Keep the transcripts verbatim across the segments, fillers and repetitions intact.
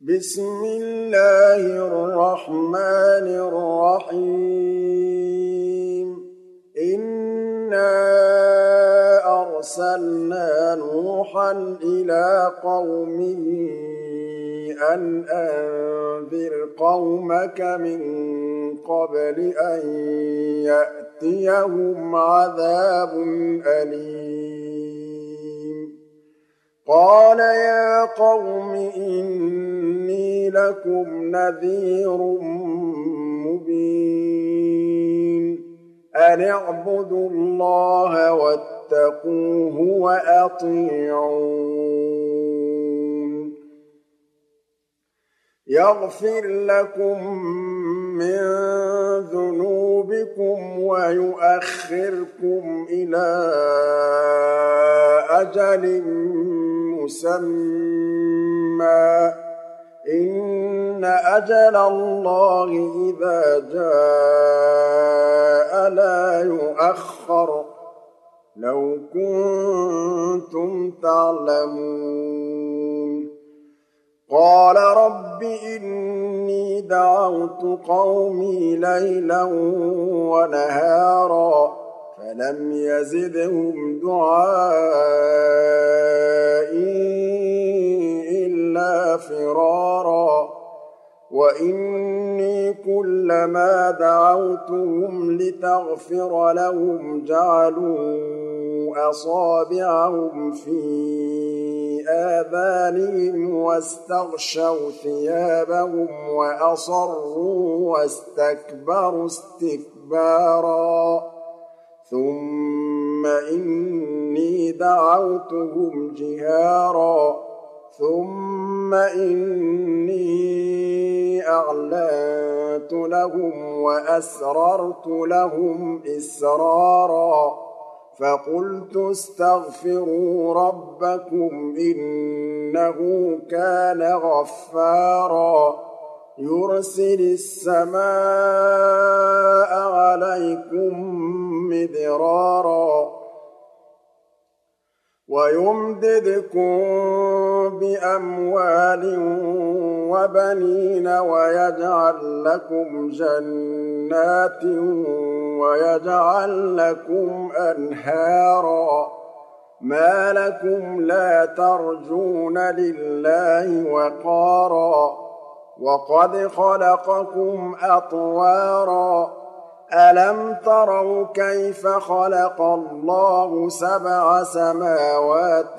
بسم الله الرحمن الرحيم إنا أرسلنا نوحا إلى قومه أن أنذر قومك من قبل أن يأتيهم عذاب أليم قال يا قوم إني لكم نذير مبين أن اعبدوا الله واتقوه وأطيعون يغفر لكم من ذنوبكم ويؤخركم إلى أجل مسمى إن أجل الله إذا جاء لا يؤخر لو كنتم تعلمون قال رب إني دعوت قومي ليلا ونهارا فلم يزدهم دعائي إلا فرارا وإني كلما دعوتهم لتغفر لهم جعلوا أصابعهم في آذانهم واستغشوا ثيابهم وأصروا واستكبروا استكبارا ثم إني دعوتهم جهارا ثم إني أعلنت لهم وأسررت لهم إسرارا فقلت استغفروا ربكم إنه كان غفارا يرسل السماء عليكم مدرارا ويمددكم بأموال وبنين ويجعل لكم جنات ويجعل لكم أنهارا ما لكم لا ترجون لله وقارا وقد خلقكم أطوارا ألم تروا كيف خلق الله سبع سماوات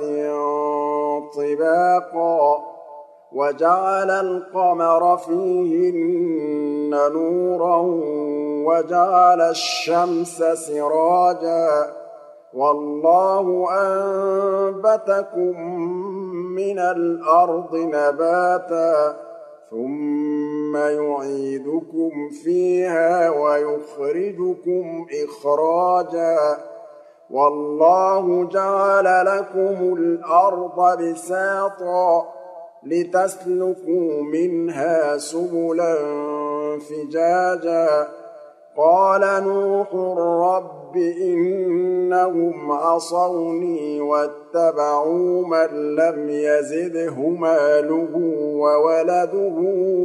طباقا وجعل القمر فيهن نورا وجعل الشمس سراجا والله أنبتكم من الأرض نباتا ثم يعيدكم فيها ويخرجكم إخراجا والله جعل لكم الأرض بساطا لتسلكوا منها سبلا فجاجا قال نوح رب إنهم عصوني واتبعوا من لم يزده ماله وولده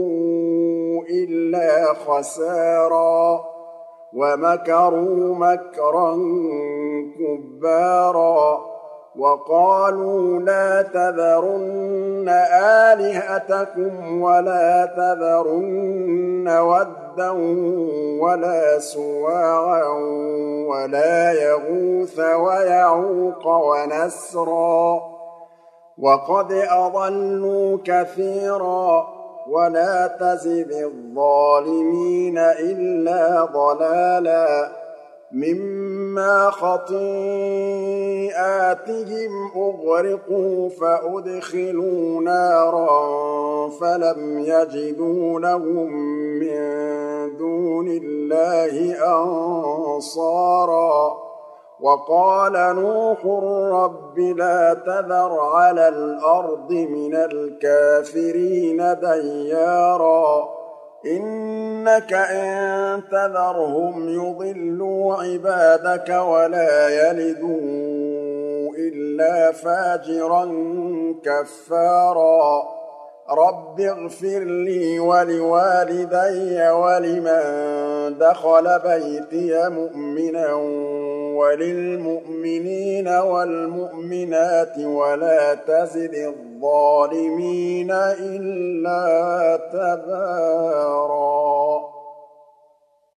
إلا خسارا ومكروا مكرا كبارا وقالوا لا تذرن آلهتكم ولا تذرن ودا ولا سواعا ولا يغوث ويعوق ونسرا وقد أضلوا كثيرا ولا تزد الظالمين إلا ضلالا مما خطيئاتهم أغرقوا فأدخلوا نارا فلم يجدوا لهم من دون الله أنصارا وقال نوح رب لا تذر على الأرض من الكافرين ديارا إنك إن تذرهم يضلوا عبادك ولا يلدوا إلا فاجرا كفارا رب اغفر لي ولوالدي ولمن دخل بيتي مؤمنا وللمؤمنين والمؤمنات ولا تزد الظالمين إلا تبارا.